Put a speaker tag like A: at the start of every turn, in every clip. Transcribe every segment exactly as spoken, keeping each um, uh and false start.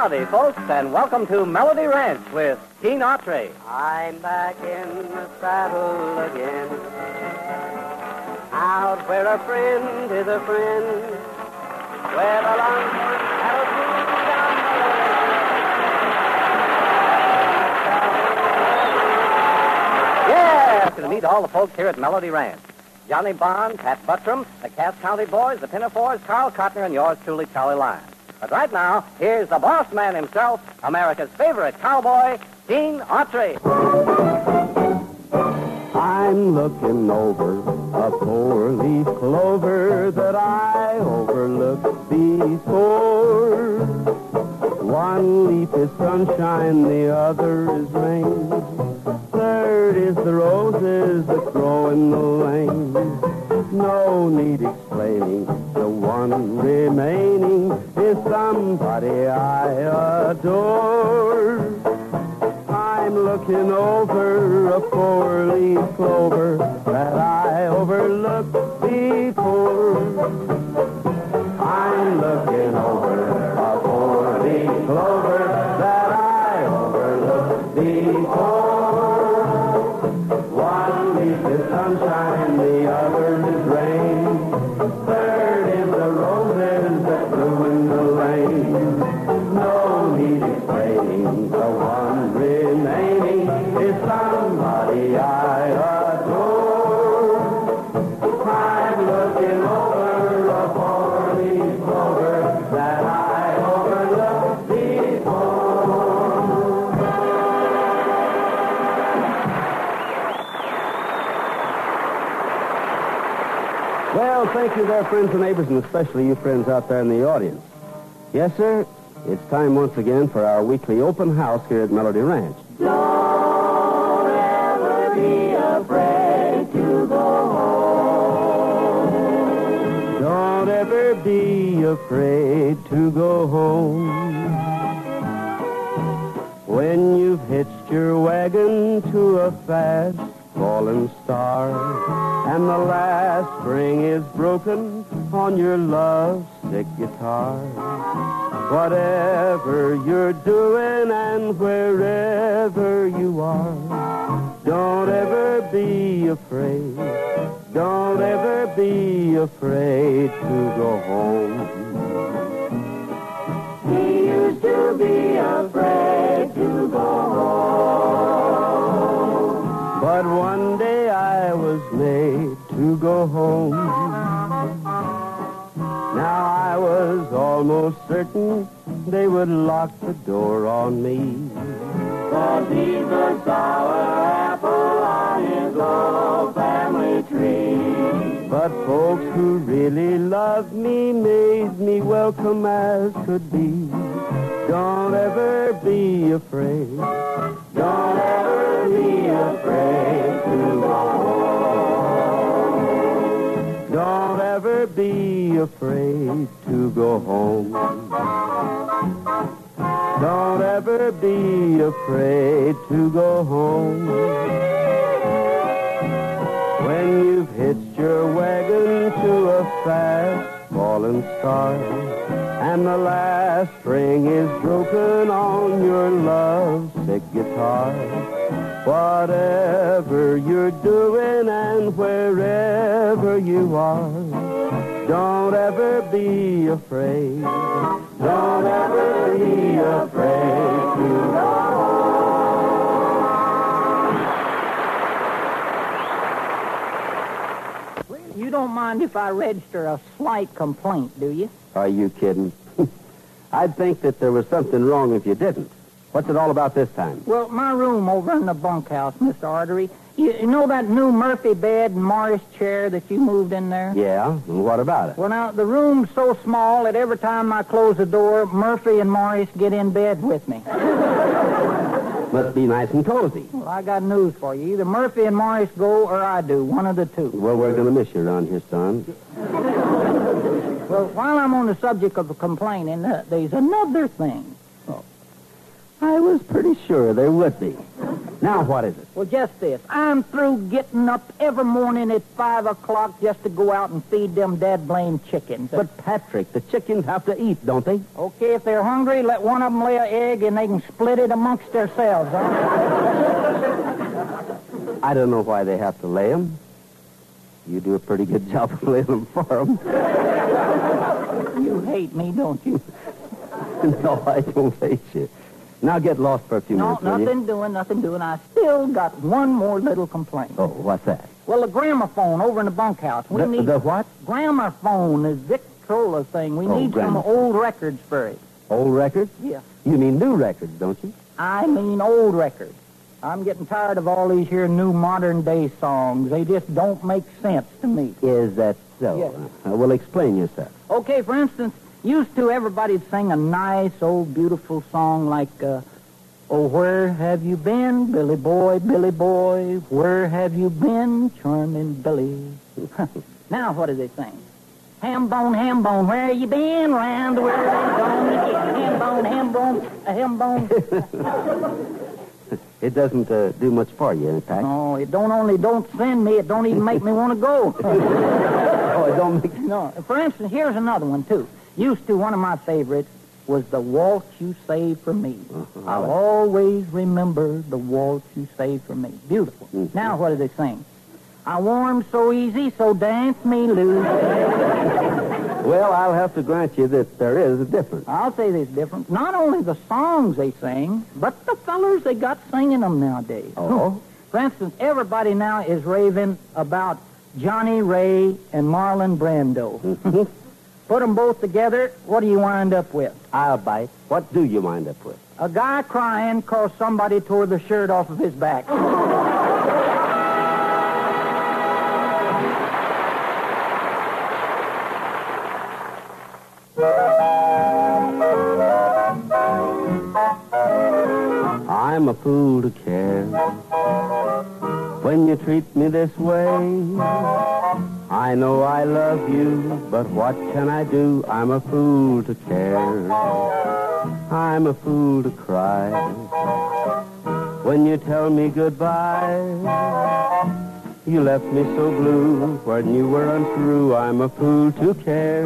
A: Howdy, folks, and welcome to Melody Ranch with Gene Autry.
B: I'm back in the saddle again, out where a friend is a friend, where the longhorn cattle move down the lane.
A: Yeah, to meet all the folks here at Melody Ranch. Johnny Bond, Pat Buttram, the Cass County Boys, the Pinafores, Carl Cotner, and yours truly, Charlie Lyons. But right now, here's the boss man himself, America's favorite cowboy, Gene Autry.
C: I'm looking over a four-leaf clover that I overlooked before. One leaf is sunshine, the other is rain. Third is the roses that grow in the lane. No need explaining, the one remaining is somebody I adore. I'm looking over a four-leaf clover that I overlooked before. I'm looking over a four-leaf clover that I overlooked before. One leaf is sunshine, the other is rain. Third is the roses that grew in the lane. No need explaining, the one remaining is somebody I adore. I'm looking over a four-leaf clover that I overlooked before. Well, thank you there, friends and neighbors, and especially you friends out there in the audience. Yes, sir, it's time once again for our weekly open house here at Melody Ranch.
B: Don't ever be afraid to go home.
C: Don't ever be afraid to go home. When you've hitched your wagon to a fast falling star, and the last string is broken on your love-sick guitar. Whatever you're doing and wherever you are, don't ever be afraid. Don't ever be afraid to go home.
B: He used to be afraid to go home.
C: But one day I was made to go home. Now I was almost certain they would lock the door on me.
B: 'Cause he's a sour apple on his old family tree.
C: But folks who really loved me made me welcome as could be. Don't ever be afraid. Don't ever be afraid to go home. Don't ever be afraid to go home. Don't ever be afraid to go home. When you've hitched your wagon to a fast falling star, and the last string is broken on your love-sick guitar. Whatever you're doing and wherever you are, don't ever be afraid. Don't ever be afraid to go
D: Well, you don't mind if I register a slight complaint, do you?
C: Are you kidding? I'd think that there was something wrong if you didn't. What's it all about this time?
D: Well, my room over in the bunkhouse, Mister Artery. You, you know that new Murphy bed and Morris chair that you moved in there?
C: Yeah, and what about it?
D: Well, now, the room's so small that every time I close the door, Murphy and Morris get in bed with me.
C: Must be nice and cozy.
D: Well, I got news for you. Either Murphy and Morris go or I do, one of the two.
C: Well, we're going to miss you around here, son.
D: Well, while I'm on the subject of complaining, uh, there's another thing.
C: I was pretty sure there would be. Now, what is it?
D: Well, just this. I'm through getting up every morning at five o'clock just to go out and feed them dad-blamed chickens.
C: But, Patrick, the chickens have to eat, don't they?
D: Okay, if they're hungry, let one of them lay an egg and they can split it amongst themselves. Huh?
C: I don't know why they have to lay them. You do a pretty good job of laying them for them.
D: You hate me, don't you?
C: No, I don't hate you. Now get lost for a few
D: No,
C: minutes, will
D: nothing
C: you?
D: doing, nothing doing. I still got one more little complaint.
C: Oh, what's that?
D: Well, the gramophone over in the bunkhouse. We
C: The,
D: need
C: the what?
D: gramophone, is Victrola thing. We
C: Oh,
D: need some
C: gramophone.
D: old records for it.
C: Old records?
D: Yeah.
C: You mean new records, don't you?
D: I mean old records. I'm getting tired of all these here new modern day songs. They just don't make sense to me.
C: Is that so?
D: Yes.
C: Uh, well, explain yourself.
D: Okay, for instance, used to everybody sing a nice old beautiful song like, uh, oh, where have you been, Billy boy, Billy boy? Where have you been, charming Billy? Now what do they sing? Ham bone, ham bone, where you been? Round the world and gone again. Ham bone, ham bone, a ham bone.
C: It doesn't uh, do much for you, Pat.
D: No, it don't only don't send me, it don't even make me want to go.
C: Oh, it don't make...
D: No. For instance, here's another one, too. Used to, one of my favorites was the waltz you saved for me.
C: Uh-huh.
D: I'll always remember the waltz you saved for me. Beautiful.
C: Mhm.
D: Now what do they sing? I warm so easy, so dance me loose.
C: Well, I'll have to grant you that there is a difference.
D: I'll say there's difference. Not only the songs they sing, but the fellers they got singing them nowadays.
C: Oh?
D: For instance, everybody now is raving about Johnny Ray and Marlon Brando.
C: Mhm.
D: Put them both together, what do you wind up with?
C: I'll bite. What do you wind up with?
D: A guy crying because somebody tore the shirt off of his back.
C: I'm a fool to care when you treat me this way. I know I love you, but what can I do? I'm a fool to care. I'm a fool to cry when you tell me goodbye. You left me so blue when you were untrue. I'm a fool to care.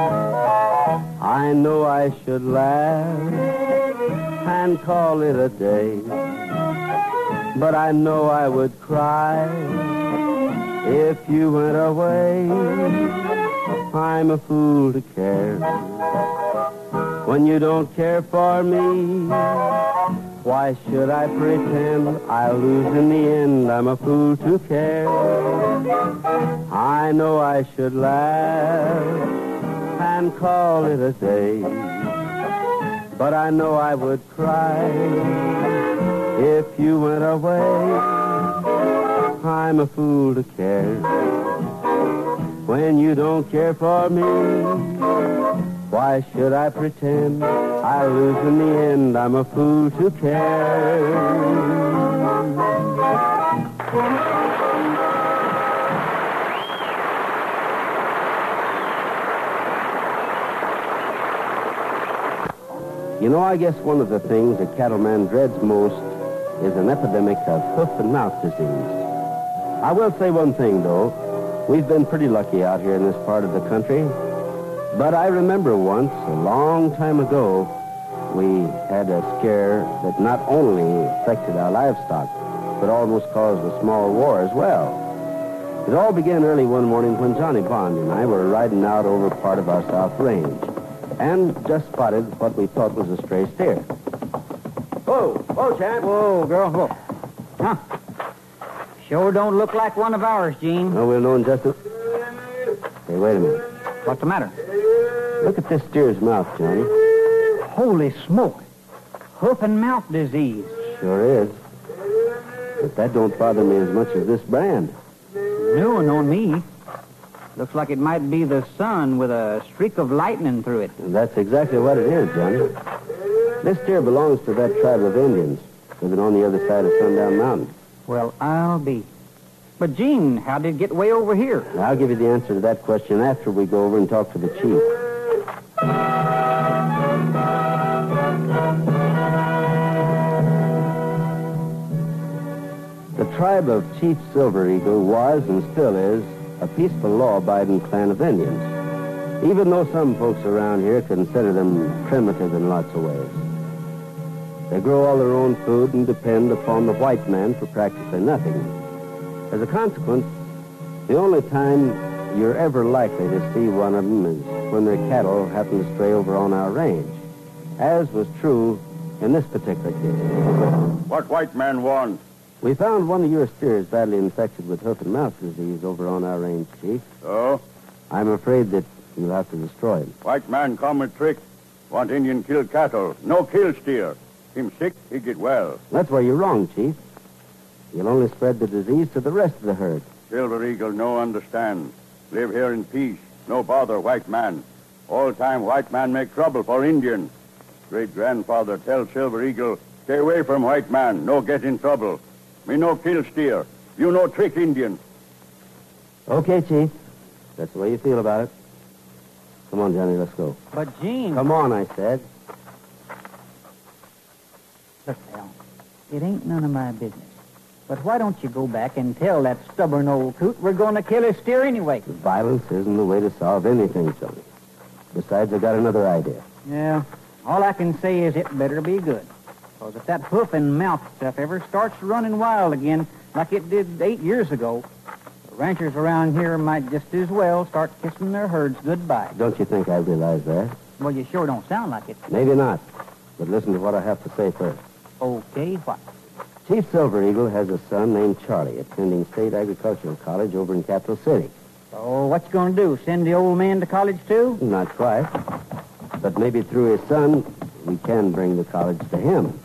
C: I know I should laugh and call it a day, but I know I would cry if you went away. I'm a fool to care when you don't care for me. Why should I pretend I'll lose in the end? I'm a fool to care. I know I should laugh and call it a day, but I know I would cry if you went away. I'm a fool to care when you don't care for me. Why should I pretend I'll lose in the end? I'm a fool to care. You know, I guess one of the things a cattleman dreads most is an epidemic of hoof and mouth disease. I will say one thing, though. We've been pretty lucky out here in this part of the country. But I remember once, a long time ago, we had a scare that not only affected our livestock, but almost caused a small war as well. It all began early one morning when Johnny Bond and I were riding out over part of our south range and just spotted what we thought was a stray steer. Whoa, whoa, champ.
D: Whoa, girl, whoa. Huh. Sure don't look like one of ours, Gene.
C: No, we'll know in just a... Hey, wait a minute.
D: What's the matter?
C: Look at this steer's mouth, Johnny.
D: Holy smoke. Hoof and mouth disease.
C: Sure is. But that don't bother me as much as this brand.
D: New one on me. Looks like it might be the sun with a streak of lightning through it.
C: And that's exactly what it is, Johnny. This steer belongs to that tribe of Indians living on the other side of Sundown Mountain.
D: Well, I'll be. But, Gene, how did it get way over here?
C: Now, I'll give you the answer to that question after we go over and talk to the chief. tribe of Chief Silver Eagle was and still is a peaceful, law-abiding clan of Indians, even though some folks around here consider them primitive in lots of ways. They grow all their own food and depend upon the white man for practically nothing. As a consequence, the only time you're ever likely to see one of them is when their cattle happen to stray over on our range, as was true in this particular case.
E: What white man want?
C: We found one of your steers badly infected with hoof and mouth disease over on our range, Chief.
E: Oh?
C: I'm afraid that you'll have to destroy him.
E: White man come with trick. Want Indian kill cattle. No kill steer. Him sick, he get well.
C: That's where you're wrong, Chief. You'll only spread the disease to the rest of the herd.
E: Silver Eagle no understand. Live here in peace. No bother white man. All time white man make trouble for Indian. Great-grandfather tell Silver Eagle, stay away from white man. No get in trouble. Me no kill steer. You no trick Indian.
C: Okay, Chief. That's the way you feel about it. Come on, Johnny, let's go.
D: But, Gene...
C: Come on, I said.
D: Look, Al, it ain't none of my business. But why don't you go back and tell that stubborn old coot we're going to kill his steer anyway?
C: Violence isn't the way to solve anything, Johnny. Besides, I got another idea.
D: Yeah, all I can say is it better be good. Because if that hoof and mouth stuff ever starts running wild again, like it did eight years ago, the ranchers around here might just as well start kissing their herds goodbye.
C: Don't you think I realize that?
D: Well, you sure don't sound like it.
C: Maybe not. But listen to what I have to say first.
D: Okay, what?
C: Chief Silver Eagle has a son named Charlie attending State Agricultural College over in Capital City.
D: So what you going to do, send the old man to college too?
C: Not quite. But maybe through his son, we can bring the college to him.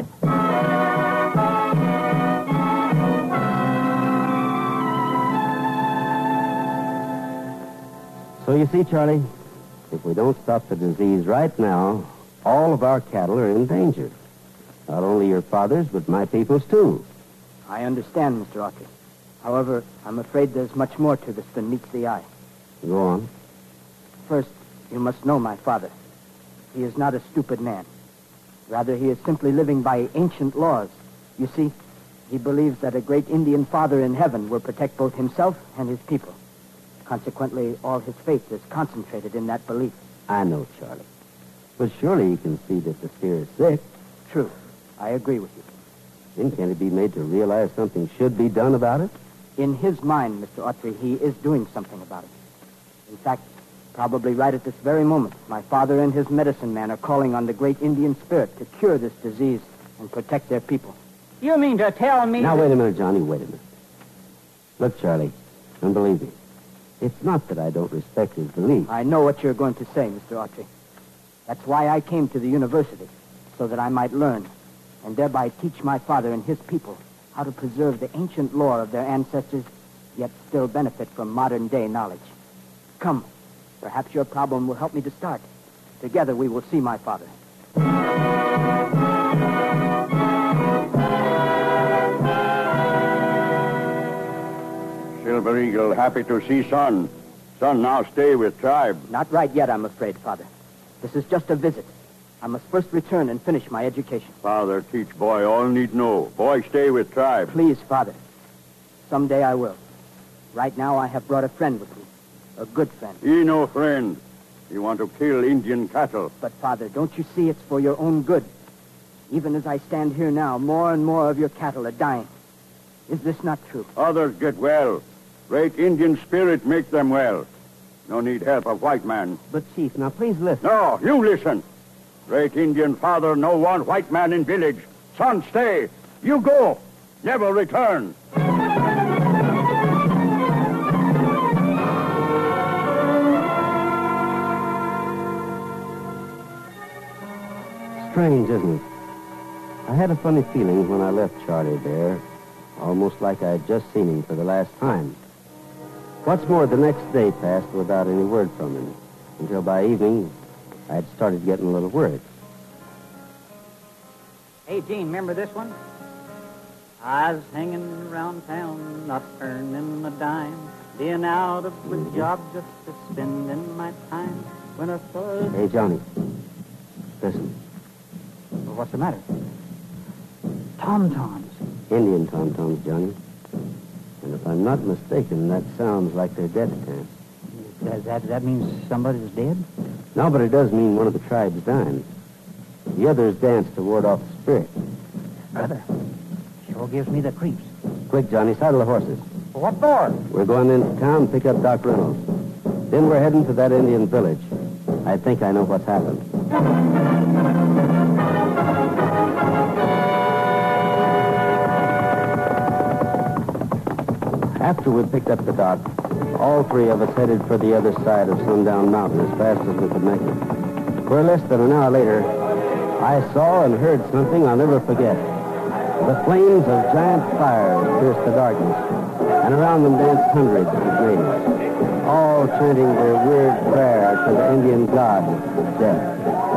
C: So you see, Charlie, if we don't stop the disease right now, all of our cattle are in danger. Not only your father's, but my people's, too.
A: I understand, Mister Autry. However, I'm afraid there's much more to this than meets the eye.
C: Go on.
A: First, you must know my father. He is not a stupid man. Rather, he is simply living by ancient laws. You see, he believes that a great Indian father in heaven will protect both himself and his people. Consequently, all his faith is concentrated in that belief.
C: I know, Charlie. But surely you can see that the steer is sick.
A: True. I agree with you.
C: Then can't he be made to realize something should be done about it?
A: In his mind, Mister Autry, he is doing something about it. In fact, probably right at this very moment, my father and his medicine man are calling on the great Indian spirit to cure this disease and protect their people.
D: You mean to tell me...
C: Now,
D: that...
C: wait a minute, Johnny, wait a minute. Look, Charlie, and believe me, it's not that I don't respect his belief.
A: I know what you're going to say, Mister Autry. That's why I came to the university, so that I might learn, and thereby teach my father and his people how to preserve the ancient lore of their ancestors, yet still benefit from modern-day knowledge. Come, perhaps your problem will help me to start. Together we will see my father.
E: Silver Eagle, happy to see son. Son, now stay with tribe.
A: Not right yet, I'm afraid, Father. This is just a visit. I must first return and finish my education.
E: Father, teach boy all need know. Boy, stay with tribe.
A: Please, Father. Someday I will. Right now I have brought a friend with me. A good friend.
E: He no friend. He want to kill Indian cattle.
A: But, Father, don't you see it's for your own good? Even as I stand here now, more and more of your cattle are dying. Is this not true?
E: Others get well. Great Indian spirit make them well. No need help of white man.
C: But, Chief, now please listen.
E: No, you listen. Great Indian father, no one white man in village. Son, stay. You go. Never return.
C: Strange, isn't it? I had a funny feeling when I left Charlie there, almost like I'd just seen him for the last time. What's more, the next day passed without any word from him, until by evening I had started getting a little worried.
D: Hey, Gene, remember this one? I was hanging around town, not earning a dime, being out of a job just to spending my time. When I saw...
C: Hey, Johnny, listen.
D: Well, what's the matter? Tom-toms.
C: Indian tom-toms, Johnny. I'm not mistaken, that sounds like their death chant.
D: Does that, that mean somebody's dead?
C: No, but it does mean one of the tribe's dying. The others dance to ward off the spirit.
D: Brother, sure gives me the creeps.
C: Quick, Johnny, saddle the horses.
D: What for?
C: We're going into town to pick up Doc Reynolds. Then we're heading to that Indian village. I think I know what's happened. After we picked up the doc, all three of us headed for the other side of Sundown Mountain as fast as we could make it. Where less than an hour later, I saw and heard something I'll never forget. The flames of giant fires pierced the darkness, and around them danced hundreds of natives, all chanting their weird prayer to the Indian god, Death.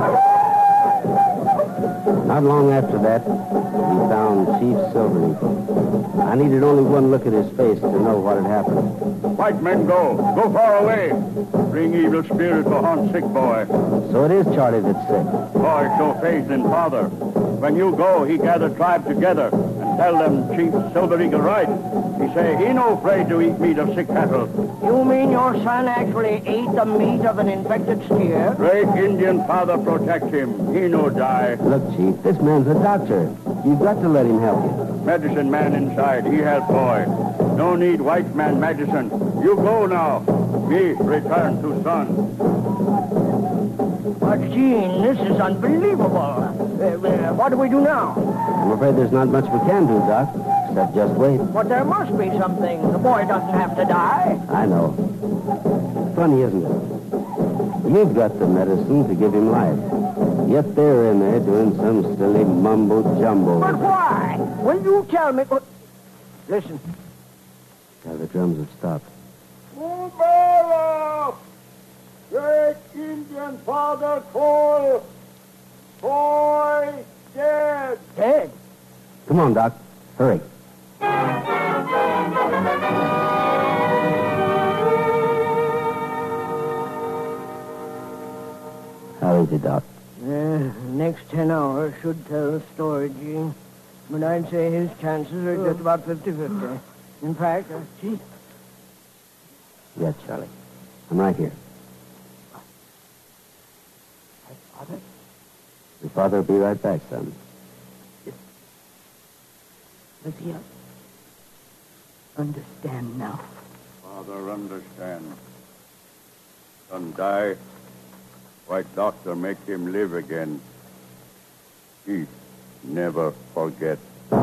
C: Not long after that, we found Chief Silver Eagle. I needed only one look at his face to know what had happened.
E: White men go. Go far away. Bring evil spirits to haunt sick boy.
C: So it is Charlie that's sick.
E: Boy, show faith in father. When you go, he gather tribe together and tell them Chief Silver Eagle right. He say he no afraid to eat meat of sick cattle.
B: You mean your son actually ate the meat of an infected steer?
E: Great Indian father protect him. He no die.
C: Look, Chief, this man's a doctor. You've got to let him help you.
E: Medicine man inside. He help boy. No need white man medicine. You go now. Me return to son.
B: But, Gene, this is unbelievable. Uh, uh, what do we do now?
C: I'm afraid there's not much we can do, Doc, except just wait.
B: But there must be something. The boy doesn't have to die.
C: I know. Funny, isn't it? You've got the medicine to give him life. Yet they're in there doing some silly mumbo-jumbo.
B: But why? Will you tell me? What? Listen.
C: Now the drums have stopped.
E: Mubala! Great Indian father call. Boy dead.
B: Dead?
C: Come on, Doc. Hurry. How is it, Doc?
B: Uh, next ten hours should tell the story, Gene. But I'd say his chances are just about fifty-fifty. In fact, uh, gee.
C: Yes, Charlie. I'm right here.
B: Father?
C: Your father will be right back, son.
B: Does he understand now?
E: Father understand. Son die. White doctor make him live again. He never forget.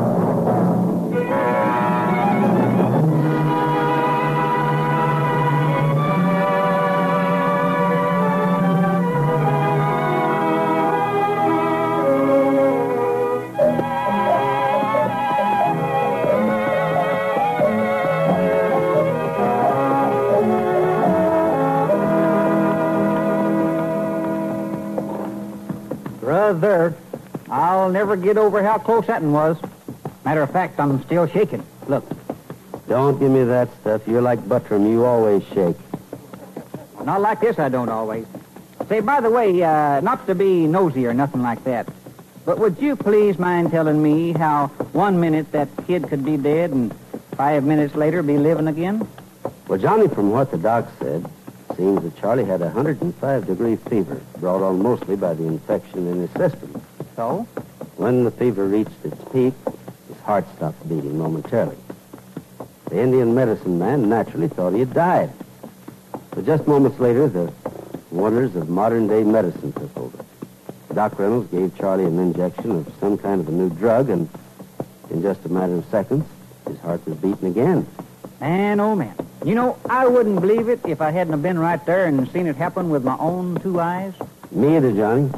D: Brother, I'll never get over how close that one was. Matter of fact, I'm still shaking. Look.
C: Don't give me that stuff. You're like Buttram. You always shake.
D: Not like this, I don't always. Say, by the way, uh, not to be nosy or nothing like that, but would you please mind telling me how one minute that kid could be dead and five minutes later be living again?
C: Well, Johnny, from what the doc said, seems that Charlie had a one hundred five degree fever, brought on mostly by the infection in his system.
D: So?
C: When the fever reached its peak, his heart stopped beating momentarily. The Indian medicine man naturally thought he had died. But just moments later, the wonders of modern-day medicine took over. Doc Reynolds gave Charlie an injection of some kind of a new drug, and in just a matter of seconds, his heart was beating again.
D: Man, oh, man. You know, I wouldn't believe it if I hadn't have been right there and seen it happen with my own two eyes.
C: Me either, Johnny.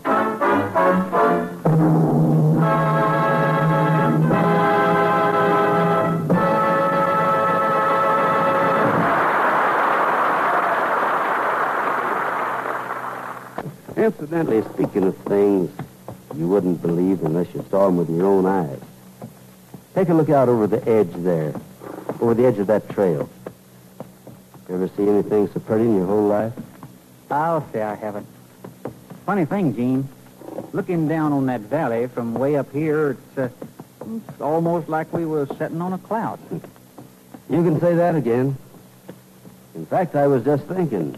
C: Incidentally, speaking of things you wouldn't believe unless you saw them with your own eyes, take a look out over the edge there, over the edge of that trail. You ever see anything so pretty in your whole life?
D: I'll say I haven't. Funny thing, Gene. Looking down on that valley from way up here, it's, uh, it's almost like we were sitting on a cloud.
C: You can say that again. In fact, I was just thinking.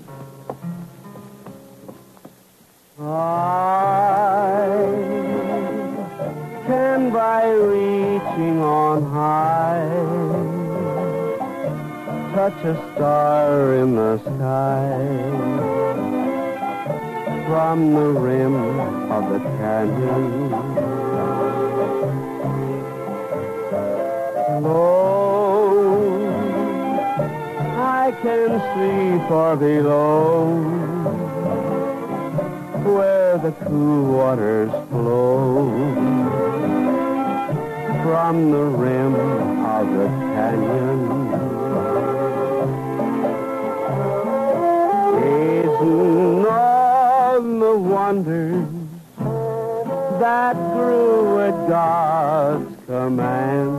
C: I can, by reaching on high, touch a star in the sky from the rim of the canyon. Low, I can see far below, where the cool waters flow from the rim of the canyon. Gazing on the wonders that grew at God's command,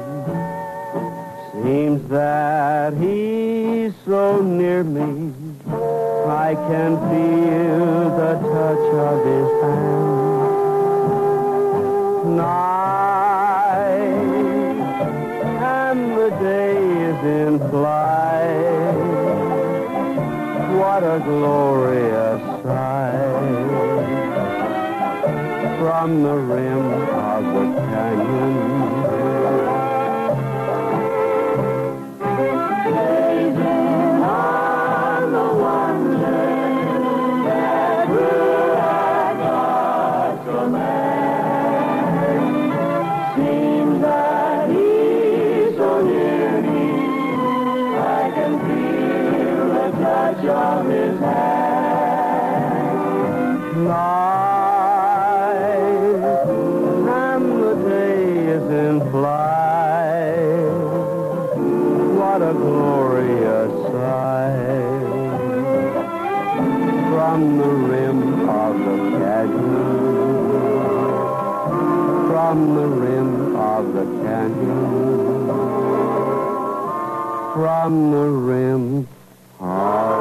C: seems that He's so near me, I can feel the touch of His hand. Night and the day is in flight. What a glorious sight from the rim of the canyon. Of His hand. Night and the day is in flight. What a glorious sight from the rim of the canyon. From the rim of the canyon. From the rim of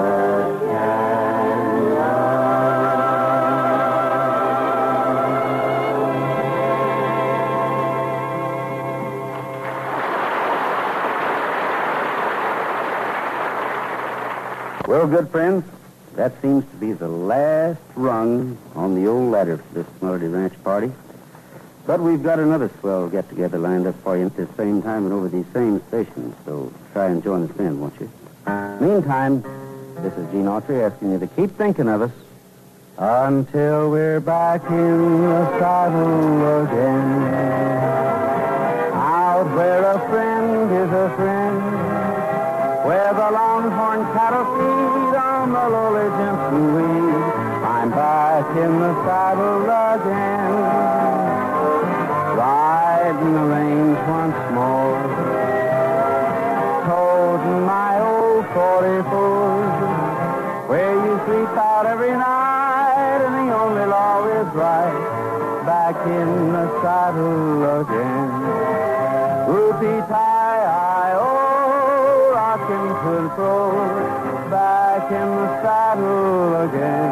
F: Well, good friends, that seems to be the last rung on the old ladder for this Melody Ranch party. But we've got another swell get-together lined up for you at this same time and over these same stations, so try and join us then, won't you? Meantime, this is Gene Autry asking you to keep thinking of us until we're back in the saddle again. Out where a friend is a friend, where the longhorn cattle feed on the lowly Jensen weed, I'm back in the saddle again, riding the range once more, toting my old forty-four, where you sleep out every night and the only law is right, back in the saddle again. Whoopie-tie-I-O, rockin' to and fro, back in the saddle again.